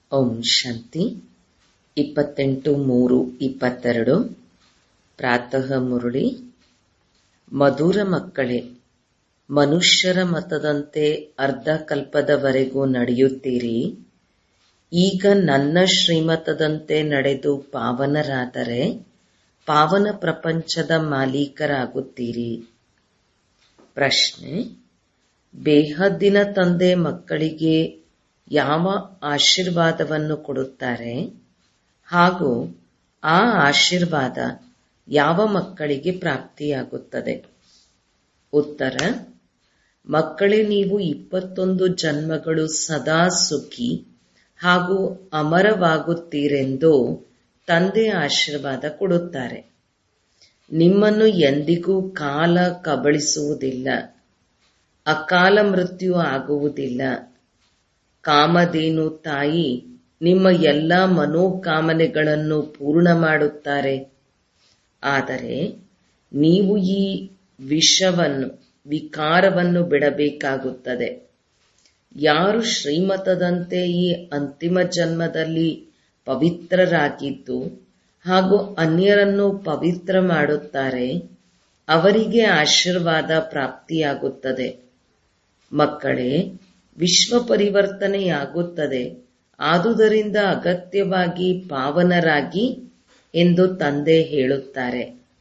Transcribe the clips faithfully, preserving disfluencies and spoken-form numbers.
ಓಂ ಶಾಂತಿ. ಇಪ್ಪತ್ತೆಂಟು ಮೂರು ಇಪ್ಪತ್ತೆರಡು ಪ್ರಾತಃ ಮುರುಳಿ. ಮಧುರ ಮಕ್ಕಳೇ, ಮನುಷ್ಯರ ಮತದಂತೆ ಅರ್ಧ ಕಲ್ಪದವರೆಗೂ ನಡೆಯುತ್ತೀರಿ. ಈಗ ನನ್ನ ಶ್ರೀಮತದಂತೆ ನಡೆದು ಪಾವನರಾದರೆ ಪಾವನ ಪ್ರಪಂಚದ ಮಾಲೀಕರಾಗುತ್ತೀರಿ. ಪ್ರಶ್ನೆ: ಬೇಹದ್ದಿನ ತಂದೆ ಮಕ್ಕಳಿಗೆ ಯಾವ ಆಶೀರ್ವಾದವನ್ನು ಕೊಡುತ್ತಾರೆ ಹಾಗೂ ಆ ಆಶೀರ್ವಾದ ಯಾವ ಮಕ್ಕಳಿಗೆ ಪ್ರಾಪ್ತಿಯಾಗುತ್ತದೆ? ಉತ್ತರ: ಮಕ್ಕಳೇ, ನೀವು ಇಪ್ಪತ್ತೊಂದು ಜನ್ಮಗಳು ಸದಾ ಸುಖಿ ಹಾಗೂ ಅಮರವಾಗುತ್ತೀರೆಂದು ತಂದೆ ಆಶೀರ್ವಾದ ಕೊಡುತ್ತಾರೆ. ನಿಮ್ಮನ್ನು ಎಂದಿಗೂ ಕಾಲ ಕಬಳಿಸುವುದಿಲ್ಲ, ಅಕಾಲ ಮೃತ್ಯು ಆಗುವುದಿಲ್ಲ. ಕಾಮಧೇನು ತಾಯಿ ನಿಮ್ಮ ಎಲ್ಲ ಮನೋಕಾಮನೆಗಳನ್ನು ಪೂರ್ಣ ಮಾಡುತ್ತಾರೆ. ಆದರೆ ನೀವು ಈ ವಿಷವನ್ನು ವಿಕಾರವನ್ನು ಬಿಡಬೇಕಾಗುತ್ತದೆ. ಯಾರು ಶ್ರೀಮತದಂತೆ ಈ ಅಂತಿಮ ಜನ್ಮದಲ್ಲಿ ಪವಿತ್ರರಾಗಿದ್ದು ಹಾಗೂ ಅನ್ಯರನ್ನು ಪವಿತ್ರ ಮಾಡುತ್ತಾರೆ, ಅವರಿಗೆ ಆಶೀರ್ವಾದ ಪ್ರಾಪ್ತಿಯಾಗುತ್ತದೆ. ಮಕ್ಕಳೇ, ವಿಶ್ವ ಪರಿವರ್ತನೆಯಾಗುತ್ತದೆ. ಆದುದರಿಂದ ಅಗತ್ಯವಾಗಿ ಪಾವನರಾಗಿ ಎಂದು ತಂದೆ ಹೇಳುತ್ತಾರೆ.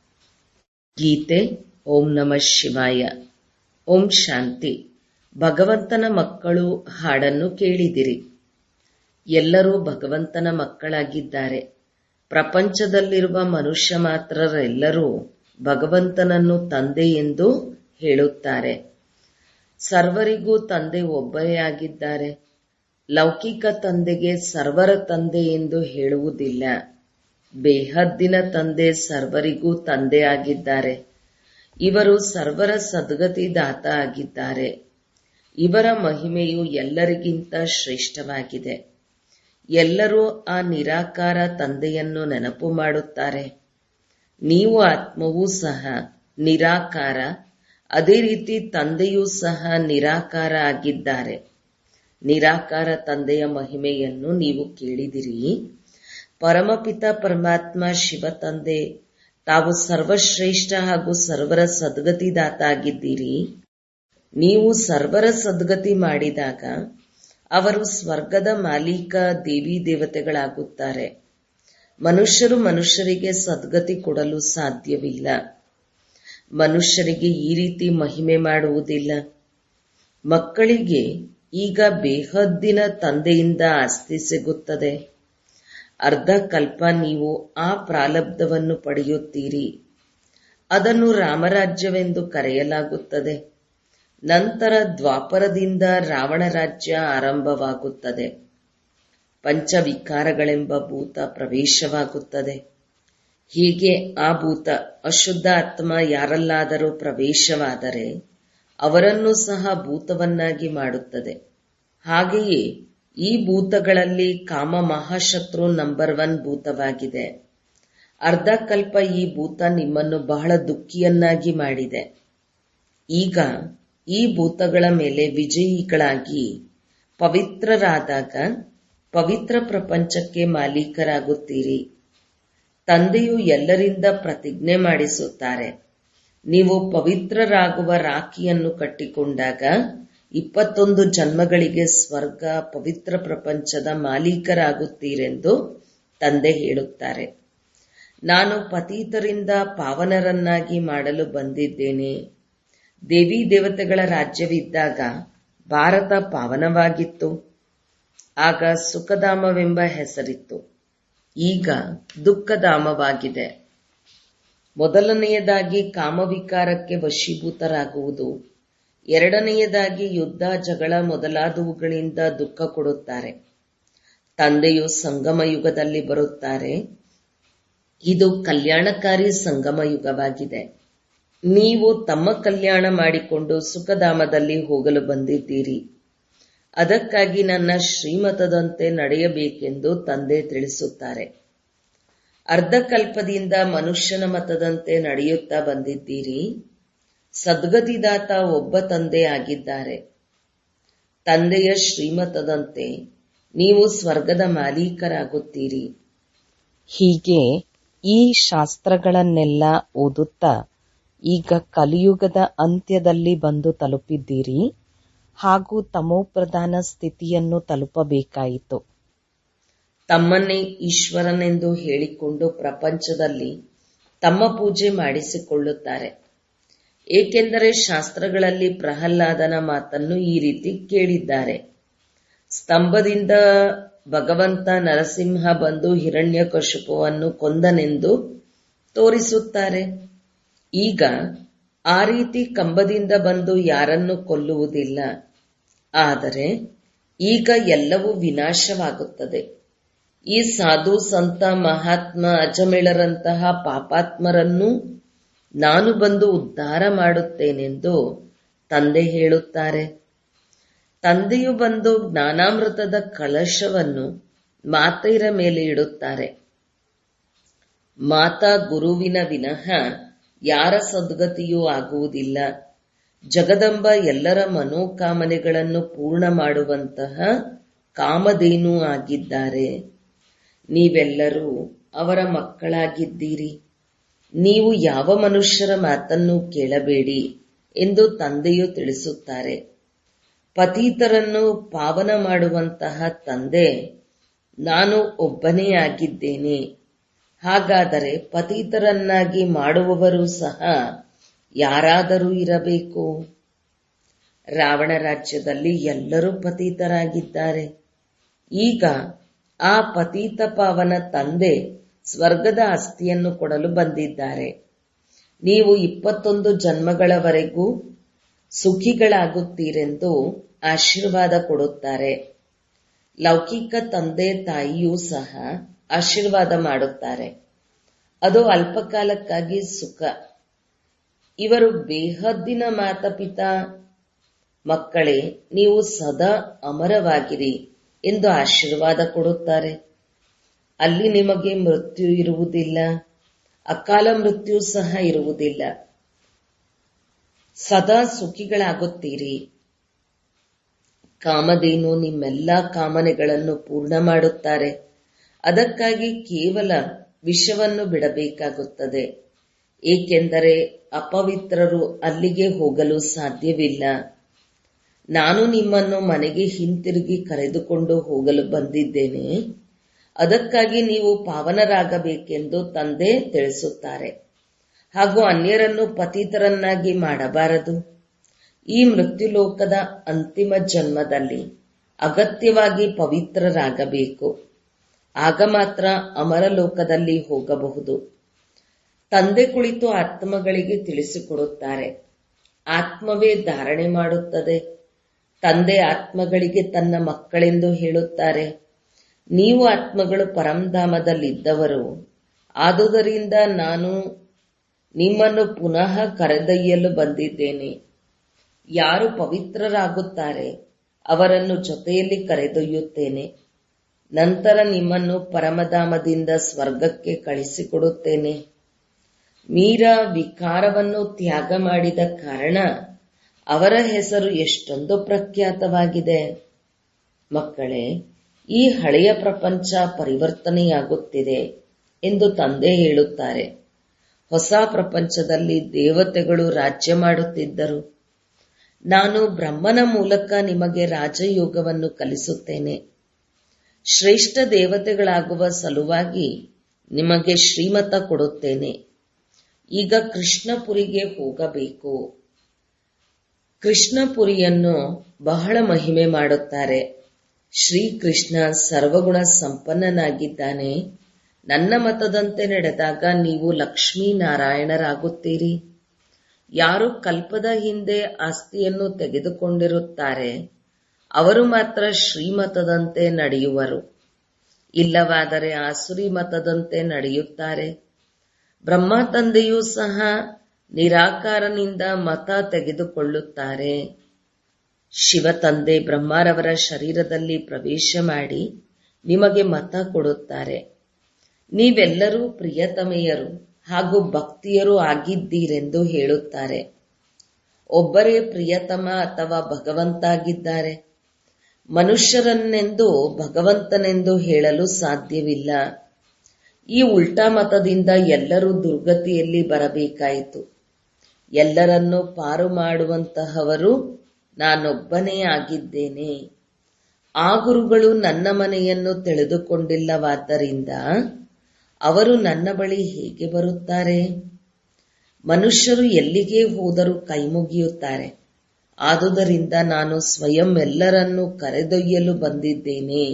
ಗೀತೆ. ಓಂ ನಮಃ ಶಿವಾಯ. ಓಂ ಶಾಂತಿ. ಭಗವಂತನ ಮಕ್ಕಳು ಹಾಡನ್ನು ಕೇಳಿದಿರಿ. ಎಲ್ಲರೂ ಭಗವಂತನ ಮಕ್ಕಳಾಗಿದ್ದಾರೆ. ಪ್ರಪಂಚದಲ್ಲಿರುವ ಮನುಷ್ಯ ಮಾತ್ರರೆಲ್ಲರೂ ಭಗವಂತನನ್ನು ತಂದೆ ಎಂದು ಹೇಳುತ್ತಾರೆ. ಸರ್ವರಿಗೂ ತಂದೆ ಒಬ್ಬರೇ ಆಗಿದ್ದಾರೆ. ಲೌಕಿಕ ತಂದೆಗೆ ಸರ್ವರ ತಂದೆ ಎಂದು ಹೇಳುವುದಿಲ್ಲ. ಬೇಹದ್ದಿನ ತಂದೆ ಸರ್ವರಿಗೂ ತಂದೆ ಆಗಿದ್ದಾರೆ. ಇವರು ಸರ್ವರ ಸದ್ಗತಿದಾತ ಆಗಿದ್ದಾರೆ. ಇವರ ಮಹಿಮೆಯು ಎಲ್ಲರಿಗಿಂತ ಶ್ರೇಷ್ಠವಾಗಿದೆ. ಎಲ್ಲರೂ ಆ ನಿರಾಕಾರ ತಂದೆಯನ್ನು ನೆನಪು ಮಾಡುತ್ತಾರೆ. ನೀವು ಆತ್ಮವೂ ಸಹ ನಿರಾಕಾರ, ಅದೇ ರೀತಿ ತಂದೆಯೂ ಸಹ ನಿರಾಕಾರ ಆಗಿದ್ದಾರೆ. ನಿರಾಕಾರ ತಂದೆಯ ಮಹಿಮೆಯನ್ನು ನೀವು ಕೇಳಿದಿರಿ. ಪರಮಪಿತ ಪರಮಾತ್ಮ ಶಿವ ತಂದೆ ತಾವು ಸರ್ವಶ್ರೇಷ್ಠ ಹಾಗೂ ಸರ್ವರ ಸದ್ಗತಿದಾತ ಆಗಿದ್ದೀರಿ. ನೀವು ಸರ್ವರ ಸದ್ಗತಿ ಮಾಡಿದಾಗ ಅವರು ಸ್ವರ್ಗದ ಮಾಲೀಕ ದೇವಿ ದೇವತೆಗಳಾಗುತ್ತಾರೆ. ಮನುಷ್ಯರು ಮನುಷ್ಯರಿಗೆ ಸದ್ಗತಿ ಕೊಡಲು ಸಾಧ್ಯವಿಲ್ಲ. ಮನುಷ್ಯರಿಗೆ ಈ ರೀತಿ ಮಹಿಮೆ ಮಾಡುವುದಿಲ್ಲ. ಮಕ್ಕಳಿಗೆ ಈಗ ಬೇಹದ್ದಿನ ತಂದೆಯಿಂದ ಆಸ್ತಿ ಸಿಗುತ್ತದೆ. ಅರ್ಧ ಕಲ್ಪ ನೀವು ಆ ಪ್ರಾರಬ್ಧವನ್ನು ಪಡೆಯುತ್ತೀರಿ. ಅದನ್ನು ರಾಮರಾಜ್ಯವೆಂದು ಕರೆಯಲಾಗುತ್ತದೆ. ನಂತರ ದ್ವಾಪರದಿಂದ ರಾವಣ ರಾಜ್ಯ ಆರಂಭವಾಗುತ್ತದೆ. ಪಂಚವಿಕಾರಗಳೆಂಬ ಭೂತ ಪ್ರವೇಶವಾಗುತ್ತದೆ. ಹೀಗೆ ಆ ಭೂತ ಅಶುದ್ಧ ಆತ್ಮ ಯಾರಲ್ಲಾದರೂ ಪ್ರವೇಶವಾದರೆ ಅವರನ್ನು ಸಹ ಭೂತವನ್ನಾಗಿ ಮಾಡುತ್ತದೆ. ಹಾಗೆಯೇ ಈ ಭೂತಗಳಲ್ಲಿ ಕಾಮ ಮಹಾಶತ್ರು ನಂಬರ್ ಒನ್ ಭೂತವಾಗಿದೆ. ಅರ್ಧ ಕಲ್ಪ ಈ ಭೂತ ನಿಮ್ಮನ್ನು ಬಹಳ ದುಃಖಿಯನ್ನಾಗಿ ಮಾಡಿದೆ. ಈಗ ಈ ಭೂತಗಳ ಮೇಲೆ ವಿಜಯಿಗಳಾಗಿ ಪವಿತ್ರರಾದಾಗ ಪವಿತ್ರ ಪ್ರಪಂಚಕ್ಕೆ ಮಾಲೀಕರಾಗುತ್ತೀರಿ. ತಂದೆಯು ಎಲ್ಲರಿಂದ ಪ್ರತಿಜ್ಞೆ ಮಾಡಿಸುತ್ತಾರೆ. ನೀವು ಪವಿತ್ರರಾಗುವ ರಾಖಿಯನ್ನು ಕಟ್ಟಿಕೊಂಡಾಗ ಇಪ್ಪತ್ತೊಂದು ಜನ್ಮಗಳಿಗೆ ಸ್ವರ್ಗ ಪವಿತ್ರ ಪ್ರಪಂಚದ ಮಾಲೀಕರಾಗುತ್ತೀರೆಂದು ತಂದೆ ಹೇಳುತ್ತಾರೆ. ನಾನು ಪತೀತರಿಂದ ಪಾವನರನ್ನಾಗಿ ಮಾಡಲು ಬಂದಿದ್ದೇನೆ. ದೇವಿ ದೇವತೆಗಳ ರಾಜ್ಯವಿದ್ದಾಗ ಭಾರತ ಪಾವನವಾಗಿತ್ತು. ಆಗ ಸುಖಧಾಮವೆಂಬ ಹೆಸರಿತ್ತು. ಈಗ ದುಃಖಧಾಮವಾಗಿದೆ. ಮೊದಲನೆಯದಾಗಿ ಕಾಮವಿಕಾರಕ್ಕೆ ವಶೀಭೂತರಾಗುವುದು, ಎರಡನೆಯದಾಗಿ ಯುದ್ಧ ಜಗಳ ಮೊದಲಾದವುಗಳಿಂದ ದುಃಖ ಕೊಡುತ್ತಾರೆ. ತಂದೆಯು ಸಂಗಮ ಯುಗದಲ್ಲಿ ಬರುತ್ತಾರೆ. ಇದು ಕಲ್ಯಾಣಕಾರಿ ಸಂಗಮ ಯುಗವಾಗಿದೆ. ನೀವು ತಮ್ಮ ಕಲ್ಯಾಣ ಮಾಡಿಕೊಂಡು ಸುಖಧಾಮದಲ್ಲಿ ಹೋಗಲು ಬಂದಿದ್ದೀರಿ. ಅದಕ್ಕಾಗಿ ನನ್ನ ಶ್ರೀಮತದಂತೆ ನಡೆಯಬೇಕೆಂದು ತಂದೆ ತಿಳಿಸುತ್ತಾರೆ. ಅರ್ಧಕಲ್ಪದಿಂದ ಮನುಷ್ಯನ ಮತದಂತೆ ನಡೆಯುತ್ತಾ ಬಂದಿದ್ದೀರಿ. ಸದ್ಗತಿದಾತ ಒಬ್ಬ ತಂದೆ ಆಗಿದ್ದಾರೆ. ತಂದೆಯ ಶ್ರೀಮತದಂತೆ ನೀವು ಸ್ವರ್ಗದ ಮಾಲೀಕರಾಗುತ್ತೀರಿ. ಹೀಗೆ ಈ ಶಾಸ್ತ್ರಗಳನ್ನೆಲ್ಲ ಓದುತ್ತಾ ಈಗ ಕಲಿಯುಗದ ಅಂತ್ಯದಲ್ಲಿ ಬಂದು ತಲುಪಿದ್ದೀರಿ ಹಾಗೂ ತಮೋಪ್ರಧಾನ ಸ್ಥಿತಿಯನ್ನು ತಲುಪಬೇಕಾಯಿತು. ತಮ್ಮನ್ನೇ ಈಶ್ವರನೆಂದು ಹೇಳಿಕೊಂಡು ಪ್ರಪಂಚದಲ್ಲಿ ತಮ್ಮ ಪೂಜೆ ಮಾಡಿಸಿಕೊಳ್ಳುತ್ತಾರೆ. ಏಕೆಂದರೆ ಶಾಸ್ತ್ರಗಳಲ್ಲಿ ಪ್ರಹ್ಲಾದನ ಮಾತನ್ನು ಈ ರೀತಿ ಕೇಳಿದ್ದಾರೆ. ಸ್ತಂಭದಿಂದ ಭಗವಂತ ನರಸಿಂಹ ಬಂದು ಹಿರಣ್ಯಕಶಿಪುವನ್ನು ಕೊಂದನೆಂದು ತೋರಿಸುತ್ತಾರೆ. ಈಗ ಆ ರೀತಿ ಕಂಬದಿಂದ ಬಂದು ಯಾರನ್ನು ಕೊಲ್ಲುವುದಿಲ್ಲ. ಆದರೆ ಈಗ ಎಲ್ಲವೂ ವಿನಾಶವಾಗುತ್ತದೆ. ಈ ಸಾಧು ಸಂತ ಮಹಾತ್ಮ ಅಜಮೇಳರಂತಹ ಪಾಪಾತ್ಮರನ್ನು ನಾನು ಬಂದು ಉದ್ಧಾರ ಮಾಡುತ್ತೇನೆಂದು ತಂದೆ ಹೇಳುತ್ತಾರೆ. ತಂದೆಯು ಬಂದು ಜ್ಞಾನಾಮೃತದ ಕಳಶವನ್ನು ಮಾತೆಯರ ಮೇಲೆ ಇಡುತ್ತಾರೆ. ಮಾತಾ ಗುರುವಿನ ವಿನಃ ಯಾರ ಸದ್ಗತಿಯೂ ಆಗುವುದಿಲ್ಲ. ಜಗದಂಬ ಎಲ್ಲರ ಮನೋಕಾಮನೆಗಳನ್ನು ಪೂರ್ಣ ಮಾಡುವಂತಹ ಕಾಮಧೇನು ಆಗಿದ್ದಾರೆ. ನೀವೆಲ್ಲರೂ ಅವರ ಮಕ್ಕಳಾಗಿದ್ದೀರಿ. ನೀವು ಯಾವ ಮನುಷ್ಯರ ಮಾತನ್ನು ಕೇಳಬೇಡಿ ಎಂದು ತಂದೆಯು ತಿಳಿಸುತ್ತಾರೆ. ಪತೀತರನ್ನು ಪಾವನ ಮಾಡುವಂತಹ ತಂದೆ ನಾನು ಒಬ್ಬನೇ ಆಗಿದ್ದೇನೆ. ಹಾಗಾದರೆ ಪತೀತರನ್ನಾಗಿ ಮಾಡುವವರು ಸಹ ಯಾರಾದರೂ ಇರಬೇಕು. ರಾವಣ ರಾಜ್ಯದಲ್ಲಿ ಎಲ್ಲರೂ ಪತೀತರಾಗಿದ್ದಾರೆ. ಈಗ ಆ ಪತೀತ ಪಾವನ ತಂದೆ ಸ್ವರ್ಗದ ಆಸ್ತಿಯನ್ನು ಕೊಡಲು ಬಂದಿದ್ದಾರೆ. ನೀವು ಇಪ್ಪತ್ತೊಂದು ಜನ್ಮಗಳವರೆಗೂ ಸುಖಿಗಳಾಗುತ್ತೀರೆಂದು ಆಶೀರ್ವಾದ ಕೊಡುತ್ತಾರೆ. ಲೌಕಿಕ ತಂದೆ ತಾಯಿಯೂ ಸಹ ಆಶೀರ್ವಾದ ಮಾಡುತ್ತಾರೆ. ಅದು ಅಲ್ಪಕಾಲಕ್ಕಾಗಿ ಸುಖ. ಇವರು ಬೇಹದ್ದಿನ ಮಾತಾಪಿತಾ ಮಕ್ಕಳೇ, ನೀವು ಸದಾ ಅಮರವಾಗಿರಿ ಎಂದು ಆಶೀರ್ವಾದ ಕೊಡುತ್ತಾರೆ. ಅಲ್ಲಿ ನಿಮಗೆ ಮೃತ್ಯು ಇರುವುದಿಲ್ಲ, ಅಕಾಲ ಮೃತ್ಯು ಸಹ ಇರುವುದಿಲ್ಲ. ಸದಾ ಸುಖಿಗಳಾಗುತ್ತೀರಿ. ಕಾಮಧೇನು ನಿಮ್ಮೆಲ್ಲಾ ಕಾಮನೆಗಳನ್ನು ಪೂರ್ಣ ಮಾಡುತ್ತಾರೆ. ಅದಕ್ಕಾಗಿ ಕೇವಲ ವಿಷವನ್ನು ಬಿಡಬೇಕಾಗುತ್ತದೆ. ಏಕೆಂದರೆ ಅಪವಿತ್ರರು ಅಲ್ಲಿಗೆ ಹೋಗಲು ಸಾಧ್ಯವಿಲ್ಲ. ನಾನು ನಿಮ್ಮನ್ನು ಮನೆಗೆ ಹಿಂತಿರುಗಿ ಕರೆದುಕೊಂಡು ಹೋಗಲು ಬಂದಿದ್ದೇನೆ. ಅದಕ್ಕಾಗಿ ನೀವು ಪಾವನರಾಗಬೇಕೆಂದು ತಂದೆ ತಿಳಿಸುತ್ತಾರೆ. ಹಾಗೂ ಅನ್ಯರನ್ನು ಪತಿತರನ್ನಾಗಿ ಮಾಡಬಾರದು. ಈ ಮೃತ್ಯುಲೋಕದ ಅಂತಿಮ ಜನ್ಮದಲ್ಲಿ ಅಗತ್ಯವಾಗಿ ಪವಿತ್ರರಾಗಬೇಕು. ಆಗ ಮಾತ್ರ ಅಮರಲೋಕದಲ್ಲಿ ಹೋಗಬಹುದು. ತಂದೆ ಕುಳಿತು ಆತ್ಮಗಳಿಗೆ ತಿಳಿಸಿಕೊಡುತ್ತಾರೆ. ಆತ್ಮವೇ ಧಾರಣೆ ಮಾಡುತ್ತದೆ. ತಂದೆ ಆತ್ಮಗಳಿಗೆ ತನ್ನ ಮಕ್ಕಳೆಂದು ಹೇಳುತ್ತಾರೆ. ನೀವು ಆತ್ಮಗಳು ಪರಂಧಾಮದಲ್ಲಿದ್ದವರು. ಆದುದರಿಂದ ನಾನು ನಿಮ್ಮನ್ನು ಪುನಃ ಕರೆದೊಯ್ಯಲು ಬಂದಿದ್ದೇನೆ. ಯಾರು ಪವಿತ್ರರಾಗುತ್ತಾರೆ ಅವರನ್ನು ಜೊತೆಯಲ್ಲಿ ಕರೆದೊಯ್ಯುತ್ತೇನೆ. ನಂತರ ನಿಮ್ಮನ್ನು ಪರಮಧಾಮದಿಂದ ಸ್ವರ್ಗಕ್ಕೆ ಕಳಿಸಿಕೊಡುತ್ತೇನೆ. ಮೀರಾ ವಿಕಾರವನ್ನು ತ್ಯಾಗ ಮಾಡಿದ ಕಾರಣ ಅವರ ಹೆಸರು ಎಷ್ಟೊಂದು ಪ್ರಖ್ಯಾತವಾಗಿದೆ. ಮಕ್ಕಳೇ, ಈ ಹಳೆಯ ಪ್ರಪಂಚ ಪರಿವರ್ತನೆಯಾಗುತ್ತಿದೆ ಎಂದು ತಂದೆ ಹೇಳುತ್ತಾರೆ. ಹೊಸ ಪ್ರಪಂಚದಲ್ಲಿ ದೇವತೆಗಳು ರಾಜ್ಯ ಮಾಡುತ್ತಿದ್ದರು. ನಾನು ಬ್ರಹ್ಮನ ಮೂಲಕ ನಿಮಗೆ ರಾಜಯೋಗವನ್ನು ಕಲಿಸುತ್ತೇನೆ. ಶ್ರೇಷ್ಠ ದೇವತೆಗಳಾಗುವ ಸಲುವಾಗಿ ನಿಮಗೆ ಶ್ರೀಮತ ಕೊಡುತ್ತೇನೆ. ಈಗ ಕೃಷ್ಣಪುರಿಗೆ ಹೋಗಬೇಕು. ಕೃಷ್ಣಪುರಿಯನ್ನು ಬಹಳ ಮಹಿಮೆ ಮಾಡುತ್ತಾರೆ. ಶ್ರೀಕೃಷ್ಣ ಸರ್ವಗುಣ ಸಂಪನ್ನನಾಗಿದ್ದಾನೆ. ನನ್ನ ಮತದಂತೆ ನಡೆದಾಗ ನೀವು ಲಕ್ಷ್ಮೀನಾರಾಯಣರಾಗುತ್ತೀರಿ. ಯಾರು ಕಲ್ಪದ ಹಿಂದೆ ಆಸ್ತಿಯನ್ನು ತೆಗೆದುಕೊಂಡಿರುತ್ತಾರೆ ಅವರು ಮಾತ್ರ ಶ್ರೀಮತದಂತೆ ನಡೆಯುವರು. ಇಲ್ಲವಾದರೆ ಆಸುರಿ ಮತದಂತೆ ನಡೆಯುತ್ತಾರೆ. ಬ್ರಹ್ಮ ತಂದೆಯೂ ಸಹ ನಿರಾಕಾರನಿಂದ ಮತ ತೆಗೆದುಕೊಳ್ಳುತ್ತಾರೆ. ಶಿವ ತಂದೆ ಬ್ರಹ್ಮರವರ ಶರೀರದಲ್ಲಿ ಪ್ರವೇಶ ಮಾಡಿ ನಿಮಗೆ ಮತ ಕೊಡುತ್ತಾರೆ. ನೀವೆಲ್ಲರೂ ಪ್ರಿಯತಮೆಯರು ಹಾಗೂ ಭಕ್ತಿಯರು ಆಗಿದ್ದೀರೆಂದು ಹೇಳುತ್ತಾರೆ. ಒಬ್ಬರೇ ಪ್ರಿಯತಮ ಅಥವಾ ಭಗವಂತ ಆಗಿದ್ದಾರೆ. ಮನುಷ್ಯರನ್ನೆಂದು ಭಗವಂತನೆಂದು ಹೇಳಲು ಸಾಧ್ಯವಿಲ್ಲ. ಈ ಉಲ್ಟಾ ಮತದಿಂದ ಎಲ್ಲರೂ ದುರ್ಗತಿಯಲ್ಲಿ ಬರಬೇಕಾಯಿತು. ಎಲ್ಲರನ್ನೂ ಪಾರು ಮಾಡುವಂತಹವರು ನಾನೊಬ್ಬನೇ ಆಗಿದ್ದೇನೆ. ಆ ಗುರುಗಳು ನನ್ನ ಮನೆಯನ್ನು ತಿಳಿದುಕೊಂಡಿಲ್ಲವಾದ್ದರಿಂದ ಅವರು ನನ್ನ ಬಳಿ ಹೇಗೆ ಬರುತ್ತಾರೆ? ಮನುಷ್ಯರು ಎಲ್ಲಿಗೆ ಹೋದರೂ ಕೈಮುಗಿಯುತ್ತಾರೆ. ಆದುದರಿಂದ ನಾನು ಸ್ವಯಂ ಎಲ್ಲರನ್ನೂ ಕರೆದೊಯ್ಯಲು ಬಂದಿದ್ದೇನೆ.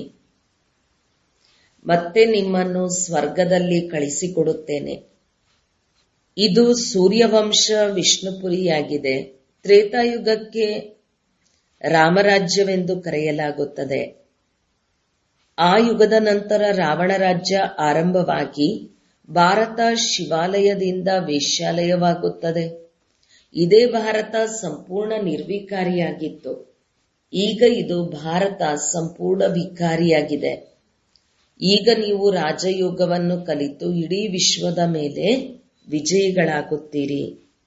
ಮತ್ತೆ ನಿಮ್ಮನ್ನು ಸ್ವರ್ಗದಲ್ಲಿ ಕಳಿಸಿಕೊಡುತ್ತೇನೆ. ಇದು ಸೂರ್ಯವಂಶ ವಿಷ್ಣುಪುರಿಯಾಗಿದೆ. ತ್ರೇತಾಯುಗಕ್ಕೆ ರಾಮರಾಜ್ಯವೆಂದು ಕರೆಯಲಾಗುತ್ತದೆ. ಆ ಯುಗದ ನಂತರ ರಾವಣ ರಾಜ್ಯ ಆರಂಭವಾಗಿ ಭಾರತ ಶಿವಾಲಯದಿಂದ ವೇಶ್ಯಾಲಯವಾಗುತ್ತದೆ. ಇದೇ ಭಾರತ ಸಂಪೂರ್ಣ ನಿರ್ವಿಕಾರಿಯಾಗಿತ್ತು. ಈಗ ಇದು ಭಾರತ ಸಂಪೂರ್ಣ ವಿಕಾರಿಯಾಗಿದೆ. ಈಗ ನೀವು ರಾಜಯೋಗವನ್ನು ಕಲಿತು ಇಡೀ ವಿಶ್ವದ ಮೇಲೆ ವಿಜಯಿಗಳಾಗುತ್ತೀರಿ.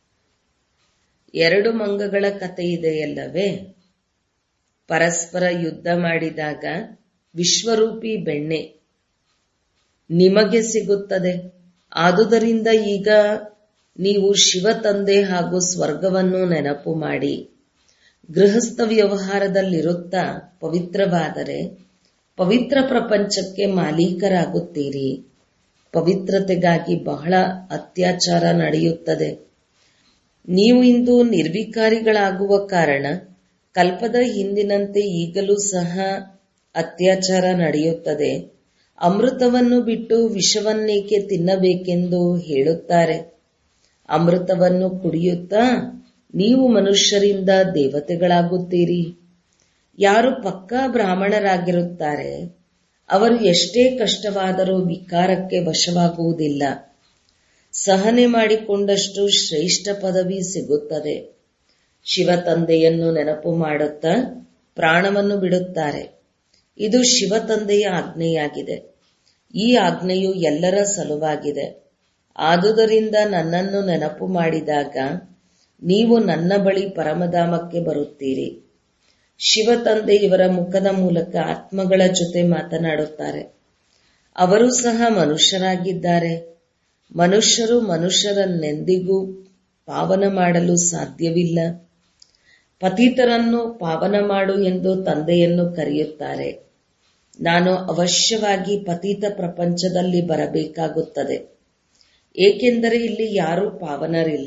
ಎರಡು ಮಂಗಗಳ ಕಥೆ ಇದೆಯಲ್ಲವೇ? ಪರಸ್ಪರ ಯುದ್ಧ ಮಾಡಿದಾಗ ವಿಶ್ವರೂಪಿ ಬೆಣ್ಣೆ ನಿಮಗೆ ಸಿಗುತ್ತದೆ. ಆದುದರಿಂದ ಈಗ ನೀವು ಶಿವ ತಂದೆ ಹಾಗೂ ಸ್ವರ್ಗವನ್ನು ನೆನಪು ಮಾಡಿ ಗೃಹಸ್ಥ ವ್ಯವಹಾರದಲ್ಲಿರುತ್ತಾ ಪವಿತ್ರವಾದರೆ ಪವಿತ್ರ ಪ್ರಪಂಚಕ್ಕೆ ಮಾಲೀಕರಾಗುತ್ತೀರಿ. ಪವಿತ್ರತೆಗಾಗಿ ಬಹಳ ಅತ್ಯಾಚಾರ ನಡೆಯುತ್ತದೆ. ನೀವು ಇಂದು ನಿರ್ವಿಕಾರಿಗಳಾಗುವ ಕಾರಣ ಕಲ್ಪದ ಹಿಂದಿನಂತೆ ಈಗಲೂ ಸಹ ಅತ್ಯಾಚಾರ ನಡೆಯುತ್ತದೆ. ಅಮೃತವನ್ನು ಬಿಟ್ಟು ವಿಷವನ್ನೇಕೆ ತಿನ್ನಬೇಕೆಂದು ಹೇಳುತ್ತಾರೆ. ಅಮೃತವನ್ನು ಕುಡಿಯುತ್ತಾ ನೀವು ಮನುಷ್ಯರಿಂದ ದೇವತೆಗಳಾಗುತ್ತೀರಿ. ಯಾರು ಪಕ್ಕಾ ಬ್ರಾಹ್ಮಣರಾಗಿರುತ್ತಾರೆ ಅವರು ಎಷ್ಟೇ ಕಷ್ಟವಾದರೂ ವಿಕಾರಕ್ಕೆ ವಶವಾಗುವುದಿಲ್ಲ. ಸಹನೆ ಮಾಡಿಕೊಂಡಷ್ಟು ಶ್ರೇಷ್ಠ ಪದವಿ ಸಿಗುತ್ತದೆ. ಶಿವ ತಂದೆಯನ್ನು ನೆನಪು ಮಾಡುತ್ತಾ ಪ್ರಾಣವನ್ನು ಬಿಡುತ್ತಾರೆ. ಇದು ಶಿವ ತಂದೆಯ ಆಜ್ಞೆಯಾಗಿದೆ. ಈ ಆಜ್ಞೆಯು ಎಲ್ಲರ ಸಲುವಾಗಿದೆ. ಆದುದರಿಂದ ನನ್ನನ್ನು ನೆನಪು ಮಾಡಿದಾಗ ನೀವು ನನ್ನ ಬಳಿ ಪರಮಧಾಮಕ್ಕೆ ಬರುತ್ತೀರಿ. ಶಿವ ತಂದೆ ಇವರ ಮುಖದ ಮೂಲಕ ಆತ್ಮಗಳ ಜೊತೆ ಮಾತನಾಡುತ್ತಾರೆ. ಅವರು ಸಹ ಮನುಷ್ಯರಾಗಿದ್ದಾರೆ. ಮನುಷ್ಯರು ಮನುಷ್ಯರನ್ನೆಂದಿಗೂ ಪಾವನ ಮಾಡಲು ಸಾಧ್ಯವಿಲ್ಲ. ಪತಿತರನ್ನು ಪಾವನ ಮಾಡು ಎಂದು ತಂದೆಯನ್ನು ಕರೆಯುತ್ತಾರೆ. ನಾನು ಅವಶ್ಯವಾಗಿ ಪತಿತ ಪ್ರಪಂಚದಲ್ಲಿ ಬರಬೇಕಾಗುತ್ತದೆ, ಏಕೆಂದರೆ ಇಲ್ಲಿ ಯಾರೂ ಪಾವನರಿಲ್ಲ.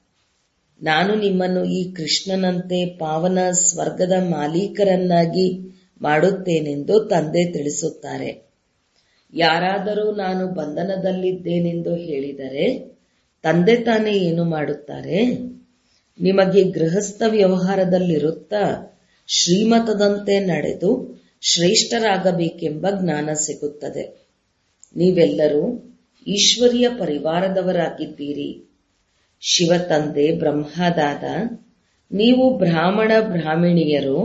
ನಾನು ನಿಮ್ಮನ್ನು ಈ ಕೃಷ್ಣನಂತೆ ಪಾವನ ಸ್ವರ್ಗದ ಮಾಲೀಕರನ್ನಾಗಿ ಮಾಡುತ್ತೇನೆಂದು ತಂದೆ ತಿಳಿಸುತ್ತಾರೆ. ಯಾರಾದರೂ ನಾನು ಬಂಧನದಲ್ಲಿದ್ದೇನೆಂದು ಹೇಳಿದರೆ ತಂದೆ ತಾನೇ ಏನು ಮಾಡುತ್ತಾರೆ? ನಿಮಗೆ ಗೃಹಸ್ಥ ವ್ಯವಹಾರದಲ್ಲಿರುತ್ತಾ ಶ್ರೀಮತದಂತೆ ನಡೆದು ಶ್ರೇಷ್ಠರಾಗಬೇಕೆಂಬ ಜ್ಞಾನ ಸಿಗುತ್ತದೆ. ನೀವೆಲ್ಲರೂ ಈಶ್ವರಿಯ ಪರಿವಾರದವರಾಗಿದ್ದೀರಿ. ಶಿವ ತಂದೆ ಬ್ರಹ್ಮದಾದ ನೀವು ಬ್ರಾಹ್ಮಣ ಬ್ರಾಹ್ಮಣಿಯರು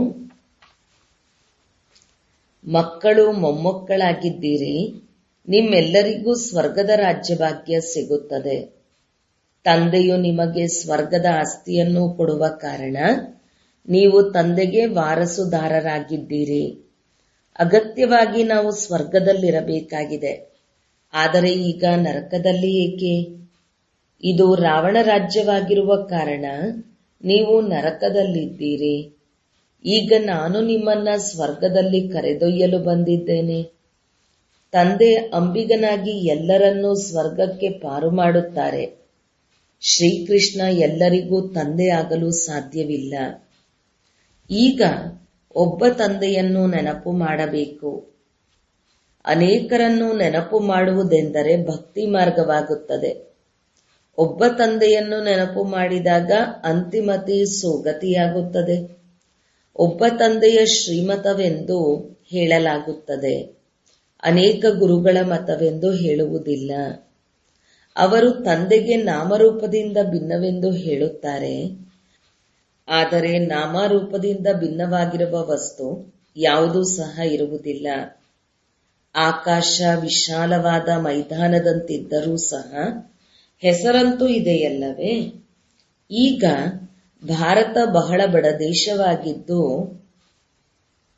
ಮಕ್ಕಳು ಮೊಮ್ಮಕ್ಕಳಾಗಿದ್ದೀರಿ. ನಿಮ್ಮೆಲ್ಲರಿಗೂ ಸ್ವರ್ಗದ ರಾಜ್ಯಭಾಗ್ಯ ಸಿಗುತ್ತದೆ. ತಂದೆಯು ನಿಮಗೆ ಸ್ವರ್ಗದ ಆಸ್ತಿಯನ್ನು ಕೊಡುವ ಕಾರಣ ನೀವು ತಂದೆಗೆ ವಾರಸುದಾರರಾಗಿದ್ದೀರಿ. ಅಗತ್ಯವಾಗಿ ನಾವು ಸ್ವರ್ಗದಲ್ಲಿರಬೇಕಾಗಿದೆ, ಆದರೆ ಈಗ ನರಕದಲ್ಲಿ ಏಕೆ? ಇದು ರಾವಣ ರಾಜ್ಯವಾಗಿರುವ ಕಾರಣ ನೀವು ನರಕದಲ್ಲಿದ್ದೀರಿ. ಈಗ ನಾನು ನಿಮ್ಮನ್ನ ಸ್ವರ್ಗದಲ್ಲಿ ಕರೆದೊಯ್ಯಲು ಬಂದಿದ್ದೇನೆ. ತಂದೆ ಅಂಬಿಗನಾಗಿ ಎಲ್ಲರನ್ನೂ ಸ್ವರ್ಗಕ್ಕೆ ಪಾರು ಮಾಡುತ್ತಾರೆ. ಶ್ರೀಕೃಷ್ಣ ಎಲ್ಲರಿಗೂ ತಂದೆ ಆಗಲು ಸಾಧ್ಯವಿಲ್ಲ. ಈಗ ಒಬ್ಬ ತಂದೆಯನ್ನು ನೆನಪು ಮಾಡಬೇಕು. ಅನೇಕರನ್ನು ನೆನಪು ಮಾಡುವುದೆಂದರೆ ಭಕ್ತಿ ಮಾರ್ಗವಾಗುತ್ತದೆ. ಒಬ್ಬ ತಂದೆಯನ್ನು ನೆನಪು ಮಾಡಿದಾಗ ಅಂತಿಮತಿ ಸುಗತಿಯಾಗುತ್ತದೆ. ಒಬ್ಬ ತಂದೆಯ ಶ್ರೀಮತವೆಂದು ಹೇಳಲಾಗುತ್ತದೆ, ಅನೇಕ ಗುರುಗಳ ಮತವೆಂದು ಹೇಳುವುದಿಲ್ಲ. ಅವರು ತಂದೆಗೆ ನಾಮರೂಪದಿಂದ ಭಿನ್ನವೆಂದು ಹೇಳುತ್ತಾರೆ, ಆದರೆ ನಾಮರೂಪದಿಂದ ಭಿನ್ನವಾಗಿರುವ ವಸ್ತು ಯಾವುದೂ ಸಹ ಇರುವುದಿಲ್ಲ. ಆಕಾಶ ವಿಶಾಲವಾದ ಮೈದಾನದಂತಿದ್ದರೂ ಸಹ ಹೆಸರಂತೂ ಇದೆಯಲ್ಲವೇ? ಈಗ ಭಾರತ ಬಹಳ ಬಡ ದೇಶವಾಗಿದ್ದು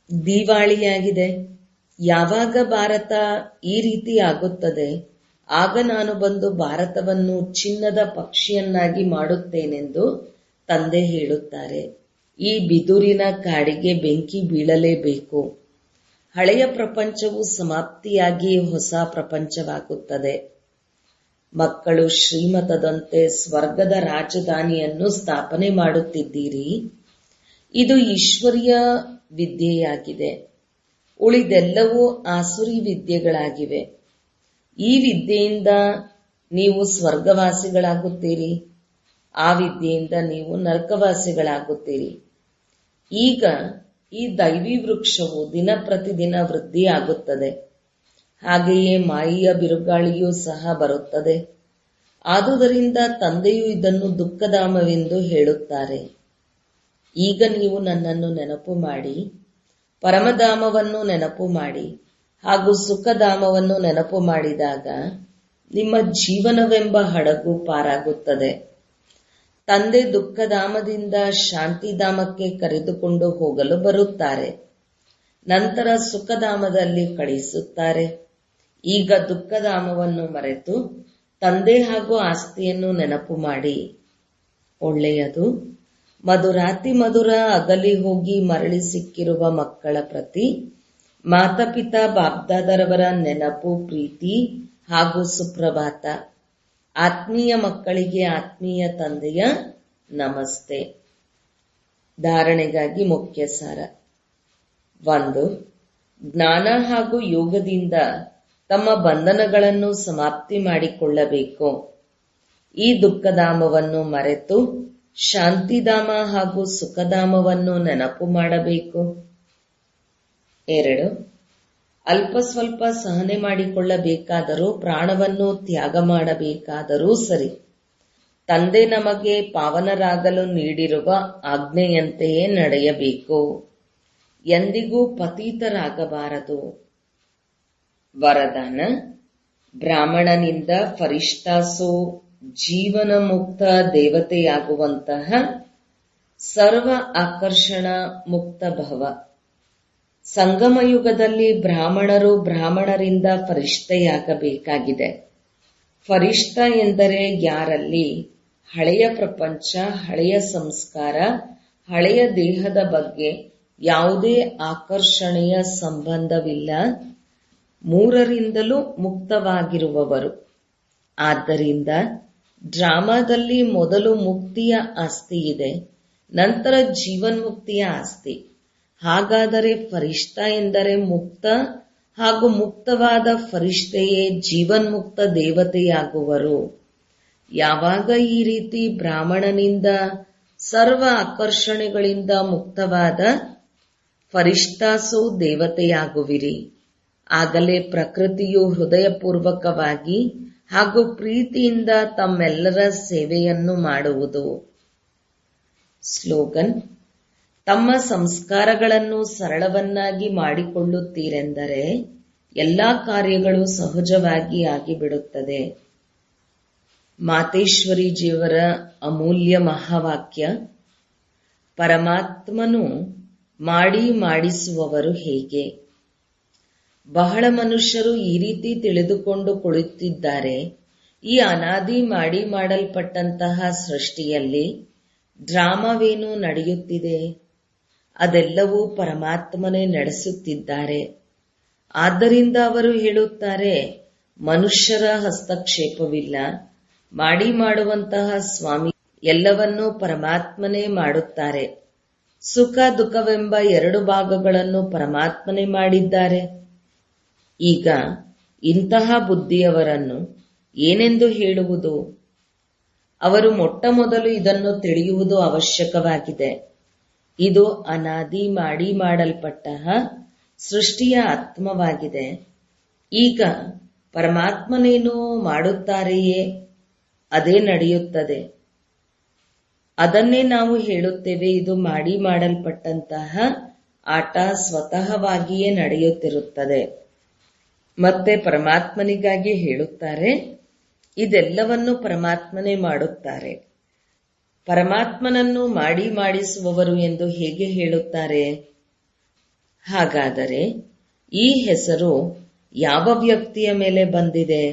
ದಿವಾಳಿಯಾಗಿದೆ. ಯಾವಾಗ ಭಾರತ ಈ ರೀತಿ ಆಗುತ್ತದೆ ಆಗ ನಾನು ಬಂದು ಭಾರತವನ್ನು ಚಿನ್ನದ ಪಕ್ಷಿಯನ್ನಾಗಿ ಮಾಡುತ್ತೇನೆಂದು ತಂದೆ ಹೇಳುತ್ತಾರೆ. ಈ ಬಿದುರಿನ ಕಾಡಿಗೆ ಬೆಂಕಿ ಬೀಳಲೇಬೇಕು. ಹಳೆಯ ಪ್ರಪಂಚವು ಸಮಾಪ್ತಿಯಾಗಿ ಹೊಸ ಪ್ರಪಂಚವಾಗುತ್ತದೆ. ಮಕ್ಕಳು ಶ್ರೀಮತದಂತೆ ಸ್ವರ್ಗದ ರಾಜಧಾನಿಯನ್ನು ಸ್ಥಾಪನೆ ಮಾಡುತ್ತಿದ್ದೀರಿ. ಇದು ಈಶ್ವರ್ಯ ವಿದ್ಯೆಯಾಗಿದೆ. ಉಳಿದೆಲ್ಲವೂ ಆಸುರಿ ವಿದ್ಯೆಗಳಾಗಿವೆ. ಈ ವಿದ್ಯೆಯಿಂದ ನೀವು ಸ್ವರ್ಗವಾಸಿಗಳಾಗುತ್ತೀರಿ, ಆ ವಿದ್ಯೆಯಿಂದ ನೀವು ನರಕವಾಸಿಗಳಾಗುತ್ತೀರಿ. ಈಗ ಈ ದೈವಿ ವೃಕ್ಷವು ದಿನ ಪ್ರತಿದಿನ ವೃದ್ಧಿಯಾಗುತ್ತದೆ. ಹಾಗೆಯೇ ಮಾಯೆಯ ಬಿರುಗಾಳಿಯೂ ಸಹ ಬರುತ್ತದೆ. ಆದುದರಿಂದ ತಂದೆಯು ಇದನ್ನು ದುಃಖಧಾಮವೆಂದು ಹೇಳುತ್ತಾರೆ. ಈಗ ನೀವು ನನ್ನನ್ನು ನೆನಪು ಮಾಡಿ, ಪರಮಧಾಮವನ್ನು ನೆನಪು ಮಾಡಿ ಹಾಗೂ ಸುಖಧಾಮವನ್ನು ನೆನಪು ಮಾಡಿದಾಗ ನಿಮ್ಮ ಜೀವನವೆಂಬ ಹಡಗು ಪಾರಾಗುತ್ತದೆ. ತಂದೆ ದುಃಖಧಾಮದಿಂದ ಶಾಂತಿಧಾಮಕ್ಕೆ ಕರೆದುಕೊಂಡು ಹೋಗಲು ಬರುತ್ತಾರೆ. ನಂತರ ಸುಖಧಾಮದಲ್ಲಿ ಕಳಿಸುತ್ತಾರೆ. ಈಗ ದುಃಖಧಾಮವನ್ನು ಮರೆತು ತಂದೆ ಹಾಗೂ ಆಸ್ತಿಯನ್ನು ನೆನಪು ಮಾಡಿ. ಒಳ್ಳೆಯದು. ಮಧುರಾತಿ ಮಧುರ ಅಗಲಿ ಹೋಗಿ ಮರಳಿ ಸಿಕ್ಕಿರುವ ಮಕ್ಕಳ ಪ್ರತಿ ಮಾತಾಪಿತಾ ಬಾಬ್ದಾದರವರ ನೆನಪು, ಪ್ರೀತಿ ಹಾಗೂ ಸುಪ್ರಭಾತ. ಆತ್ಮೀಯ ಮಕ್ಕಳಿಗೆ ಆತ್ಮೀಯ ತಂದೆಯ ನಮಸ್ತೆ. ಧಾರಣೆಗಾಗಿ ಮುಖ್ಯ ಸಾರ. ಒಂದು, ಜ್ಞಾನ ಹಾಗೂ ಯೋಗದಿಂದ ತಮ್ಮ ಬಂಧನಗಳನ್ನು ಸಮಾಪ್ತಿ ಮಾಡಿಕೊಳ್ಳಬೇಕು. ಈ ದುಃಖಧಾಮವನ್ನು ಮರೆತು ಶಾಂತಿಧಾಮ ಹಾಗೂ ಸುಖಧಾಮವನ್ನು ನೆನಪು ಮಾಡಬೇಕು. ಎರಡು, ಅಲ್ಪ ಸ್ವಲ್ಪ ಸಹನೆ ಮಾಡಿಕೊಳ್ಳಬೇಕಾದರೂ, ಪ್ರಾಣವನ್ನು ತ್ಯಾಗ ಮಾಡಬೇಕಾದರೂ ಸರಿ, ತಂದೆ ನಮಗೆ ಪಾವನರಾಗಲು ನೀಡಿರುವ ಆಜ್ಞೆಯಂತೆಯೇ ನಡೆಯಬೇಕು. ಎಂದಿಗೂ ಪತೀತರಾಗಬಾರದು. ವರದಾನ: ಬ್ರಾಹ್ಮಣನಿಂದ ಫರಿಷ್ಠಾಸು ಜೀವನ ಮುಕ್ತ ದೇವತೆಯಾಗುವಂತಹ ಸರ್ವ ಆಕರ್ಷಣ ಮುಕ್ತ ಭವ. ಸಂಗಮಯುಗದಲ್ಲಿ ಬ್ರಾಹ್ಮಣರು ಬ್ರಾಹ್ಮಣರಿಂದ ಫರಿಷ್ಠೆಯಾಗಬೇಕಾಗಿದೆ. ಫರಿಷ್ಠ ಎಂದರೆ ಯಾರಲ್ಲಿ ಹಳೆಯ ಪ್ರಪಂಚ, ಹಳೆಯ ಸಂಸ್ಕಾರ, ಹಳೆಯ ದೇಹದ ಬಗ್ಗೆ ಯಾವುದೇ ಆಕರ್ಷಣೆಯ ಸಂಬಂಧವಿಲ್ಲ, ಮೂರರಿಂದಲೂ ಮುಕ್ತವಾಗಿರುವವರು. ಆದ್ದರಿಂದ ಡ್ರಾಮಾದಲ್ಲಿ ಮೊದಲು ಮುಕ್ತಿಯ ಆಸ್ತಿ ಇದೆ, ನಂತರ ಜೀವನ್ಮುಕ್ತಿಯ ಆಸ್ತಿ. ಹಾಗಾದರೆ ಫರಿಷ್ಠ ಎಂದರೆ ಮುಕ್ತ ಹಾಗೂ ಮುಕ್ತವಾದ ಫರಿಷ್ಠೆಯೇ ಜೀವನ್ಮುಕ್ತ ದೇವತೆಯಾಗುವರು. ಯಾವಾಗ ಈ ರೀತಿ ಬ್ರಾಹ್ಮಣನಿಂದ ಸರ್ವ ಆಕರ್ಷಣೆಗಳಿಂದ ಮುಕ್ತವಾದ ಫರಿಷ್ಠಾಸು ದೇವತೆಯಾಗುವಿರಿ, ಆಗಲೇ ಪ್ರಕೃತಿಯು ಹೃದಯಪೂರ್ವಕವಾಗಿ ಹಾಗೂ ಪ್ರೀತಿಯಿಂದ ತಮ್ಮೆಲ್ಲರ ಸೇವೆಯನ್ನು ಮಾಡುವುದು. ಸ್ಲೋಗನ್: ತಮ್ಮ ಸಂಸ್ಕಾರಗಳನ್ನು ಸರಳವನ್ನಾಗಿ ಮಾಡಿಕೊಳ್ಳುತ್ತೀರೆಂದರೆ ಎಲ್ಲಾ ಕಾರ್ಯಗಳು ಸಹಜವಾಗಿ ಆಗಿಬಿಡುತ್ತದೆ. ಮಾತೇಶ್ವರಿಜಿಯವರ ಅಮೂಲ್ಯ ಮಹಾವಾಕ್ಯ: ಪರಮಾತ್ಮನು ಮಾಡಿ ಮಾಡಿಸುವವರು ಹೇಗೆ? ಬಹಳ ಮನುಷ್ಯರು ಈ ರೀತಿ ತಿಳಿದುಕೊಂಡು ಕುಳಿತಿದ್ದಾರೆ, ಈ ಅನಾದಿ ಮಾಡಿ ಮಾಡಲ್ಪಟ್ಟಂತಹ ಸೃಷ್ಟಿಯಲ್ಲಿ ಡ್ರಾಮಾವೇನು ನಡೆಯುತ್ತಿದೆ, ಅದೆಲ್ಲವೂ ಪರಮಾತ್ಮನೇ ನಡೆಸುತ್ತಿದ್ದಾರೆ. ಆದ್ದರಿಂದ ಅವರು ಹೇಳುತ್ತಾರೆ, ಮನುಷ್ಯರ ಹಸ್ತಕ್ಷೇಪವಿಲ್ಲ, ಮಾಡಿ ಮಾಡುವಂತಹ ಸ್ವಾಮಿ ಎಲ್ಲವನ್ನೂ ಪರಮಾತ್ಮನೇ ಮಾಡುತ್ತಾರೆ. ಸುಖ ದುಃಖವೆಂಬ ಎರಡು ಭಾಗಗಳನ್ನು ಪರಮಾತ್ಮನೇ ಮಾಡಿದ್ದಾರೆ. ಈಗ ಇಂತಹ ಬುದ್ಧಿಯವರನ್ನು ಏನೆಂದು ಹೇಳುವುದು? ಅವರು ಮೊಟ್ಟ ಮೊದಲು ಇದನ್ನು ತಿಳಿಯುವುದು ಅವಶ್ಯಕವಾಗಿದೆ. ಇದು ಅನಾದಿ ಮಾಡಿ ಮಾಡಲ್ಪಟ್ಟ ಸೃಷ್ಟಿಯ ಆತ್ಮವಾಗಿದೆ. ಈಗ ಪರಮಾತ್ಮನೇನೋ ಮಾಡುತ್ತಾರೆಯೇ, ಅದೇ ನಡೆಯುತ್ತದೆ. ಅದನ್ನೇ ನಾವು ಹೇಳುತ್ತೇವೆ, ಇದು ಮಾಡಿ ಮಾಡಲ್ಪಟ್ಟಂತಹ ಆಟ ಸ್ವತಃವಾಗಿಯೇ ನಡೆಯುತ್ತಿರುತ್ತದೆ. ಮತ್ತೆ ಪರಮಾತ್ಮನಿಗಾಗಿ ಹೇಳುತ್ತಾರೆ, ಇದೆಲ್ಲವನ್ನು ಪರಮಾತ್ಮನೇ ಮಾಡುತ್ತಾರೆ. ಪರಮಾತ್ಮನನ್ನು ಮಾಡಿ ಮಾಡಿಸುವವರು ಎಂದು ಹೇಗೆ ಹೇಳುತ್ತಾರೆ? ಹಾಗಾದರೆ ಈ ಹೆಸರು ಯಾವ ವ್ಯಕ್ತಿಯ ಮೇಲೆ ಬಂದಿದೆ?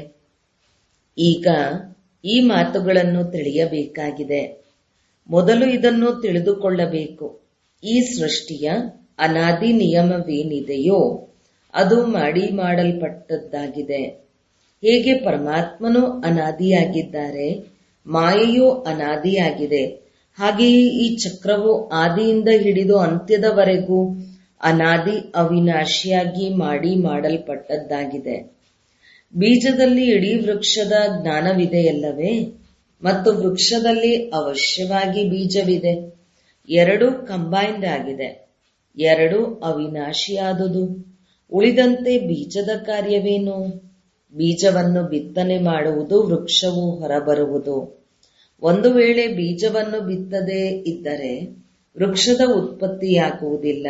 ಈಗ ಈ ಮಾತುಗಳನ್ನು ತಿಳಿಯಬೇಕಾಗಿದೆ. ಮೊದಲು ಇದನ್ನು ತಿಳಿದುಕೊಳ್ಳಬೇಕು. ಈ ಸೃಷ್ಟಿಯ ಅನಾದಿ ನಿಯಮವೇನಿದೆಯೋ ಅದು ಮಾಡಿ ಮಾಡಲ್ಪಟ್ಟದ್ದಾಗಿದೆ. ಹೇಗೆ ಪರಮಾತ್ಮನು ಅನಾದಿಯಾಗಿದ್ದಾರೆ, ಮಾಯೆಯೂ ಅನಾದಿಯಾಗಿದೆ, ಹಾಗೆಯೇ ಈ ಚಕ್ರವು ಆದಿಯಿಂದ ಹಿಡಿದು ಅಂತ್ಯದವರೆಗೂ ಅನಾದಿ ಅವಿನಾಶಿಯಾಗಿ ಮಾಡಿ ಮಾಡಲ್ಪಟ್ಟದ್ದಾಗಿದೆ. ಬೀಜದಲ್ಲಿ ಇಡೀ ವೃಕ್ಷದ ಜ್ಞಾನವಿದೆಯಲ್ಲವೇ? ಮತ್ತು ವೃಕ್ಷದಲ್ಲಿ ಅವಶ್ಯವಾಗಿ ಬೀಜವಿದೆ. ಎರಡೂ ಕಂಬೈನ್ಡ್ ಆಗಿದೆ. ಎರಡೂ ಅವಿನಾಶಿಯಾದುದು. ಉಳಿದಂತೆ ಬೀಜದ ಕಾರ್ಯವೇನು? ಬೀಜವನ್ನು ಬಿತ್ತನೆ ಮಾಡುವುದು, ವೃಕ್ಷವು ಹೊರಬರುವುದು. ಒಂದು ವೇಳೆ ಬೀಜವನ್ನು ಬಿತ್ತದೇ ಇದ್ದರೆ ವೃಕ್ಷದ ಉತ್ಪತ್ತಿಯಾಗುವುದಿಲ್ಲ.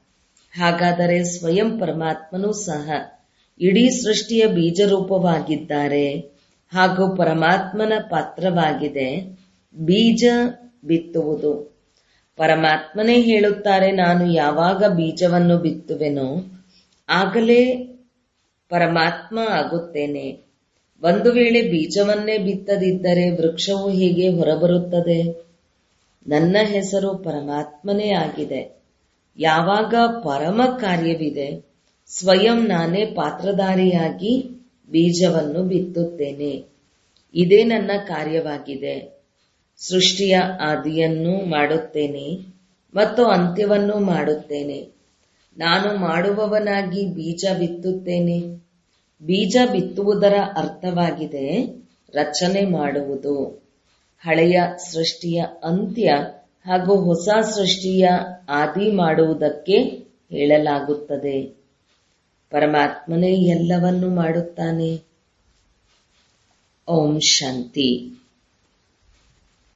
ಹಾಗಾದರೆ ಸ್ವಯಂ ಪರಮಾತ್ಮನೂ ಸಹ ಇಡೀ ಸೃಷ್ಟಿಯ ಬೀಜರೂಪವಾಗಿದ್ದಾರೆ ಹಾಗೂ ಪರಮಾತ್ಮನ ಪಾತ್ರವಾಗಿದೆ ಬೀಜ ಬಿತ್ತುವುದು. ಪರಮಾತ್ಮನೇ ಹೇಳುತ್ತಾರೆ, ನಾನು ಯಾವಾಗ ಬೀಜವನ್ನು ಬಿತ್ತುವೆನೋ ಆಗಲೇ ಪರಮಾತ್ಮ ಆಗುತ್ತೇನೆ. ಒಂದು ವೇಳೆ ಬೀಜವನ್ನೇ ಬಿತ್ತದಿದ್ದರೆ ವೃಕ್ಷವು ಹೇಗೆ ಹೊರಬರುತ್ತದೆ? ನನ್ನ ಹೆಸರು ಪರಮಾತ್ಮನೇ ಆಗಿದೆ. ಯಾವಾಗ ಪರಮ ಕಾರ್ಯವಿದೆ, ಸ್ವಯಂ ನಾನೇ ಪಾತ್ರಧಾರಿಯಾಗಿ ಬೀಜವನ್ನು ಬಿತ್ತುತ್ತೇನೆ. ಇದೇ ನನ್ನ ಕಾರ್ಯವಾಗಿದೆ. ಸೃಷ್ಟಿಯ ಆದಿಯನ್ನು ಮಾಡುತ್ತೇನೆ ಮತ್ತು ಅಂತ್ಯವನ್ನು ಮಾಡುತ್ತೇನೆ. ನಾನು ಮಾಡುವವನಾಗಿ ಬೀಜ ಬಿತ್ತುತ್ತೇನೆ. ಬೀಜ ಬಿತ್ತುವುದರ ಅರ್ಥವಾಗಿದೆ ರಚನೆ ಮಾಡುವುದು. ಹಳೆಯ ಸೃಷ್ಟಿಯ ಅಂತ್ಯ ಹಾಗೂ ಹೊಸ ಸೃಷ್ಟಿಯ ಆದಿ ಮಾಡುವುದಕ್ಕೆ ಹೇಳಲಾಗುತ್ತದೆ. ಪರಮಾತ್ಮನೇ ಎಲ್ಲವನ್ನೂ ಮಾಡುತ್ತಾನೆ. ಓಂ ಶಾಂತಿ.